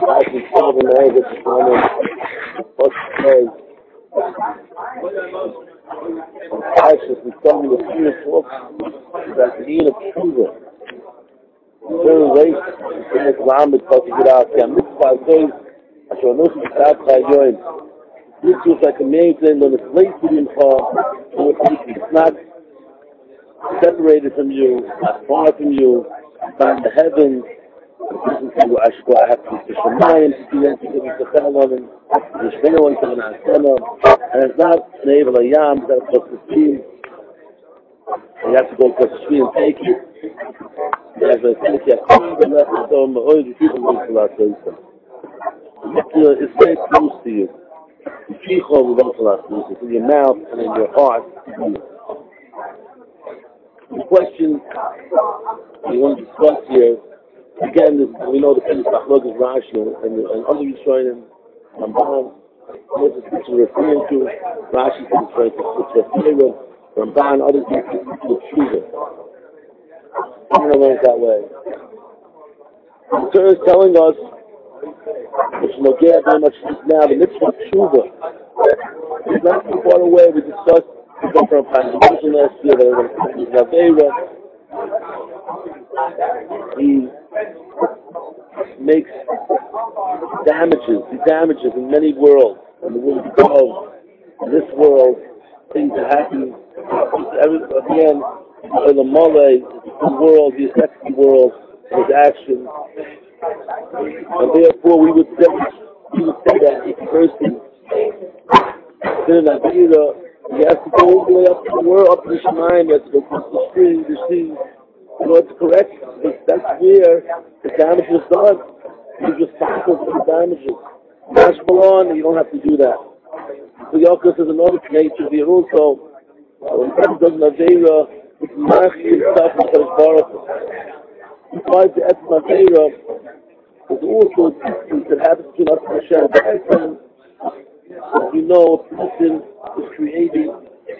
I can tell them all this morning what to say. Actually, we told me the few talks that the Ian of Tshuva. Very late, to make Lamed to get out. Yeah, mitzvah days, I shall know some stuff by join. This was like amazing when it's late to the call, it's not separated from you, not far from you, not in the heavens. I have to be Shemayim to do that, to give it to Chelom, and the Shemina one to the Chelom, and it's not an Evel Ayam, that's what the team. You have to go across the street and take it. You have to take it, and that's the dome, all the people will be allowed to do it. It's very close to you. The Chicho will go allowed to do it, in your mouth and in your heart. The question we want to discuss here, again, we know the famous Machlok is Rashi, and other Yisraelim, Ramban, what is this referring to? Rashi is referring to Tzefira, Ramban, other people to Tshuva. I don't know that way. The Torah is telling us, which we'll get very much now, the mitzvah of Tshuva. It's not too far away. We discussed the different contribution last year that we're going to use Naveira. He makes damages in many worlds. And the world above, in this world, things are happening. Again, in the Malay, the world, the effective world, his action. And therefore, we would say that if a person in Naveira, he has to go all the way up to the world, up to the Shemayim, he has to go across the stream, the sea, in order to correct it. Because that's where the damage is done. He's responsible for the damages. Mashmalon, you don't have to do that. So Yaakov is another nature here also. When a person does Naveira, it's mashing himself in the Baruch. Besides the Etz Naveira, there's also things that happen between us and Hashem. As you know, a person is created.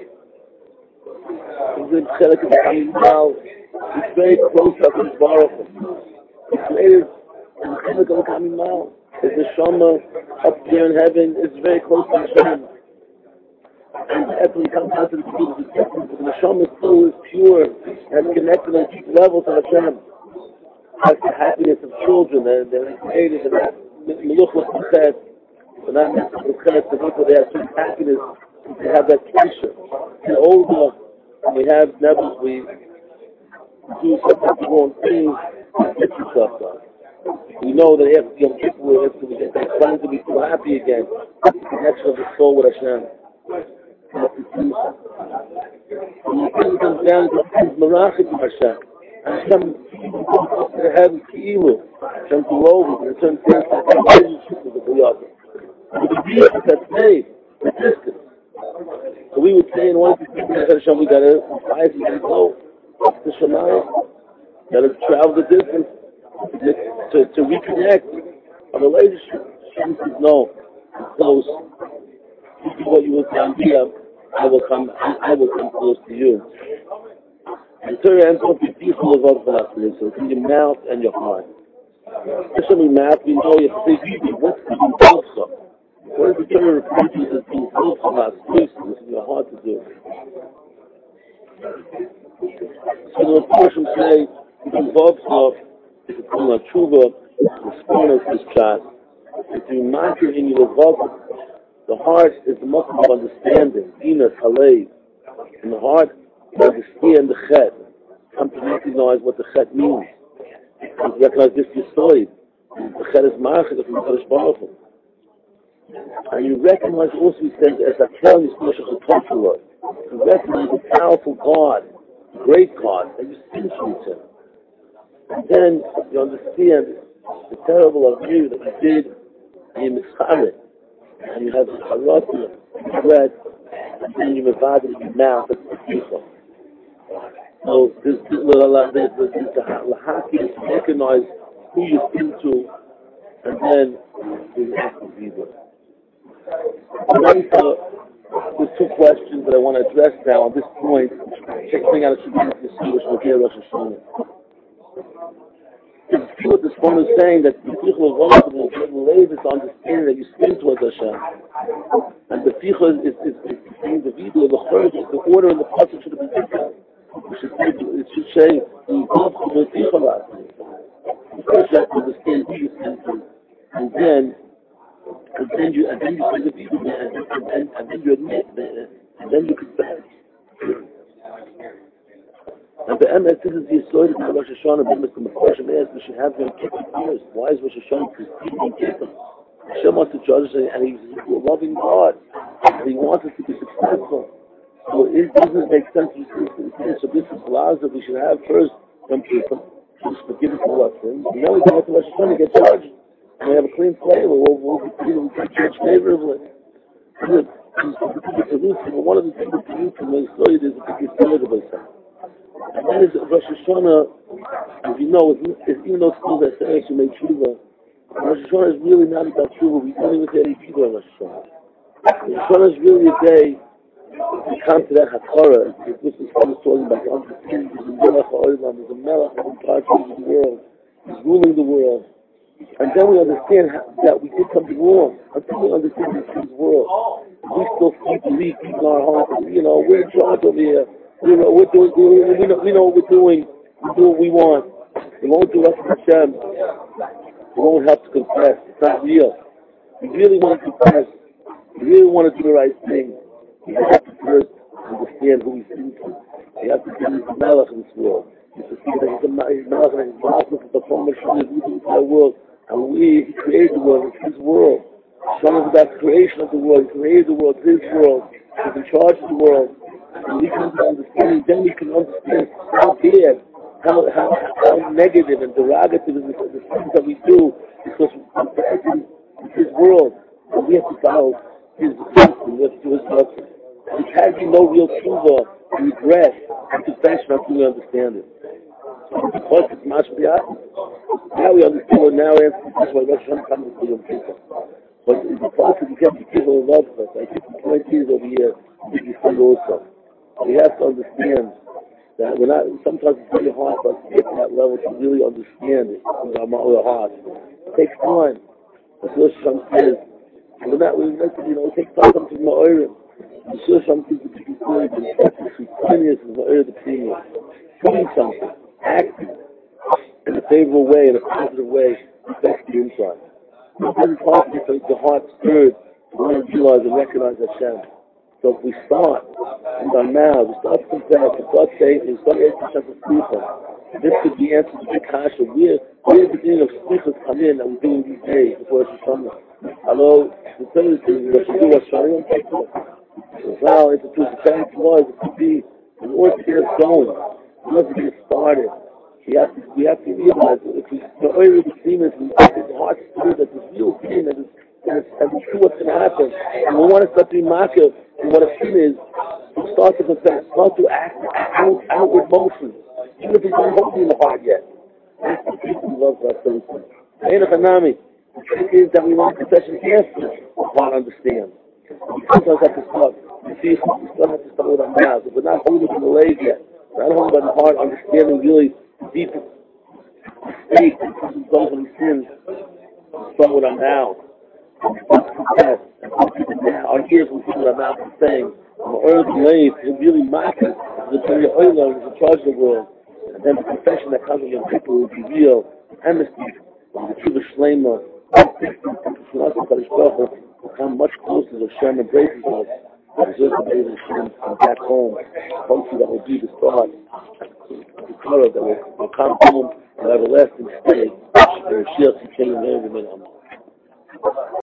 He's in Chelik of the Animal. He's very close to his Baruch. He's created in Chelik of the Animal. His neshama up there in heaven is very close to Hashem. And after he comes out to the people, the neshama still is pure and connected on deep levels to Hashem. Has the happiness of children, and they're created, and that Meluchah said, and that the people, they have some happiness, they have that pressure. And older, we have never, we do something wrong things, we get yourself done. We know that after Yom Kippur, they're trying to be so happy again. The connection of the soul with Hashem. And it comes down to Merachim of Hashem. And Hashem to the heaven, Ki'ilu. Hashem to low, and Hashem to the relationship with the Yahweh. And the being that's made, the distance. So we would say in one of the things that Hashem, we got to rise and go up to Shemayim. Got to travel the distance. To reconnect a relationship. She says, no, it's close. This is what you will tell me. I will come close to you. And Torah ends up with people of other philosophies. So it's in your mouth and your heart. Especially mouth, we know you have to say, what's the impulse? What is the Torah referring to as the impulse of us? This is in your heart to do. So the portion say, the impulse of it's called a tshuva, the spoon of this shot. If you master in your love, the heart is the muscle of understanding, Dina, Halei. In the heart, you understand the chet. Come to recognize what the chet means. Come to recognize this Yisoid. The chet is market from Kadosh Baruch Hu. And you recognize also, he says, as a tell you, you recognize the powerful God, the great God, and you sin to him. And then you understand the terrible abuse that you did in Mitzvah, and you have the character, the bread, and then you mavad in your mouth, that's the people. So this lahaki is to recognize who you've been to, and then you have to be there. There's two questions that I want to address now on this point. Checking out a Shabbat Yisrael, which will be Rosh Hashanah. It's what this one is saying, that the Ficha of Allah is understanding that you spin towards Hashem. And the Ficha is saying the video of the Church, the order and the passage should be different. It should say, the Ficha last. First you have to understand who you spin to. And then you say the video, and then you admit, and then you confess. And the MS, this is the story of Rosh Hashanah, but Mr. Mepharshim asked, we should have them kick first. Why is Rosh Hashanah preceding Kippur? Hashem wants to judge us, and he's a loving God. He wants us to be successful. So it doesn't make sense to say, so this is laws that we should have first from Kippur, just forgive us all our sins. And then we go to Rosh Hashanah to get judged. And we have a clean flavor, we'll get judged favorably. One of the things to do from the story is the biggest favorable thing. And then is Rosh Hashanah, as you know, even though schools are saying you made tshuva, Rosh Hashanah is really not about tshuva. We don't even say any tshuva on Rosh Hashanah. Rosh Hashanah is really a day to come to that Hakara. This is what we're talking about. There's a Melech HaOlam, there's a Melech of the world. He's ruling the world. And then we understand that we did something wrong. Until we understand this world, we still believe people in our hearts. We're in charge over here. We know what we're doing. We know what we're doing. We do what we want. We won't do Rav Hashem. We won't have to confess. It's not real. We really want to confess. We really want to do the right thing. We have to first understand who we speak to. We have to be the Melech in this world. We have to see that he's a Melech and he's Malchus of the Formation of the entire world. And he created the world. It's his world. Hashem is about the creation of the world. He created the world. It's his world. He's in charge of the world. And we can understand, then we can understand how bad, how negative and derogative is the things that we do, because it's his world, and we have to follow his system, we have to do his blessing. There can be no real tshuva, regret, and confession until we understand it. Because it's mashbiach, now we understand what now is, that's why Rosh Hashanah comes to Yom Kippur. But in the process, you can't be people who love us. I think the point is over here, I think you said also. We have to understand that we're not, sometimes it's very hard for us to get to that level to really understand it with our heart. It takes time. As Rosh Hashanah says, it takes time to be ma'orim. As Rosh Hashanah says, the people doing the kindness is ma'orim the premium. Doing something, acting in a favorable way, in a positive way, affects the inside. It's hard to make the heart stirred to want to realize and recognize Hashem. So if we start with our mouths, we start to confess, we start saying, we start asking Hashem for Slicha, this could be answered to the Kasha. Where the beginning of Slichas come in that we're doing these days before Rosh Hashanah? Hello, the third thing, what you do, Rosh Hashanah, so now, it's a parent was, it could be, in order to get us going, in order to get started, we have to realize that if we already see this, the heart stirred that this real thing, that it's true what's going to happen, and we want to start to be makir. And what a sin is, to start to confess, start to act outward motions, even if it's not holding in the heart yet. That's the truth we love for ourselves. The trick is that we want confession after our heart understands. We sometimes have to start. You see, we still have to start with our mouths. If we're not holding in the legs yet, we're not holding by the heart, understanding really the deepest state that comes from sins. Start with our mouths. Confess. Our ears will see what our mouth is saying. And the earth lays, it really matters. The Olam is in charge of the world. And then the confession that comes from Yom Kippur will be real. Honesty, the Tshuva Shlema, will come much closer to Hashem embraces us. And deserves to be able to come back home. Hopefully that will be the start. The color that will come home and everlasting state. There is Shiach Tzidkenu Me'er V'Min Ha'am.